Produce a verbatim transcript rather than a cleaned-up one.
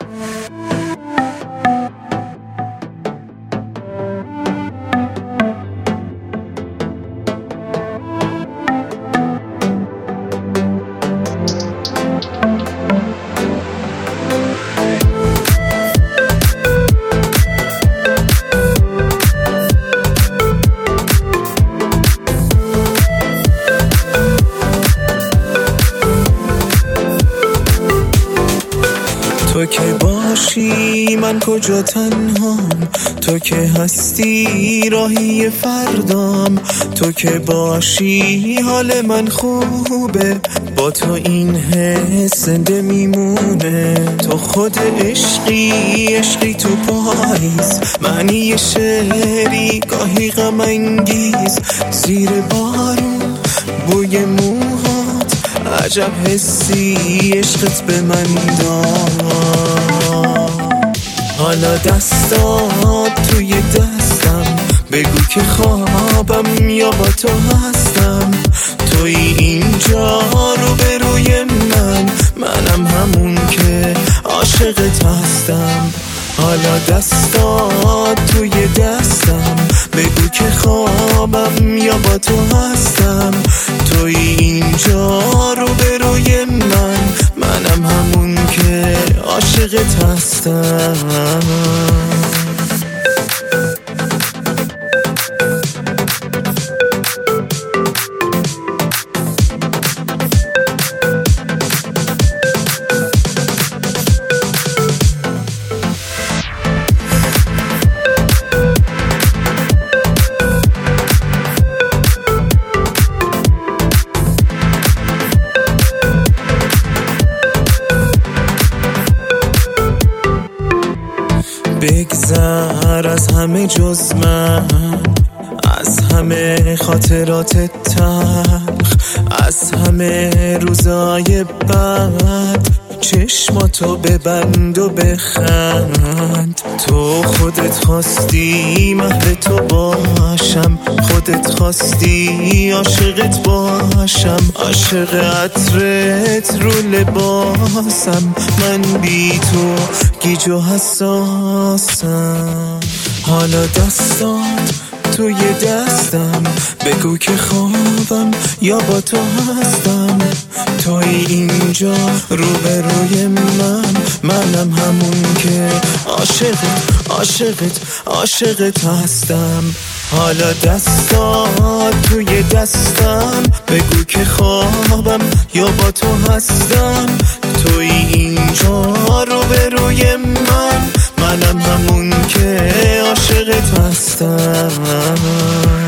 تو که باشی من کجا تنهام، تو که هستی راهی فردام، تو که باشی حال من خوبه، با تو این حس زنده میمونه. تو خود عشقی عشقی تو پاییز، معنی شعری گاهی غم انگیز، زیر بارون بوی موهات عجب حسی عشقت به من داد. حالا دستات توی دستم، بگو که خوابم یا با تو هستم، توی اینجا رو به روی من، منم همون که عاشقت هستم. حالا دستات توی دستم، بگو که خوابم یا با تو هستم، توی اینجا رو به روی من، منم همون که عاشقت هستم. بگذر از همه جز من، از همه خاطرات تلخ، از همه روزای بد، چشماتو ببند و بخند. تو خودت خواستی محو تو باشم، خودت خواستی عاشقت باشم، عاشق عطرت رو لباسم، من بی تو گیج و حساسم. حالا دستات توی دستم، بگو که خوابم یا با تو هستم، توی اینجا رو به روی من، منم همون که عاشقت عاشقت عاشقت هستم. حالا دستات توی دستم، بگو که خوابم یا با تو هستم، توی اینجا رو به روی من، منم همون که عاشقت هستم.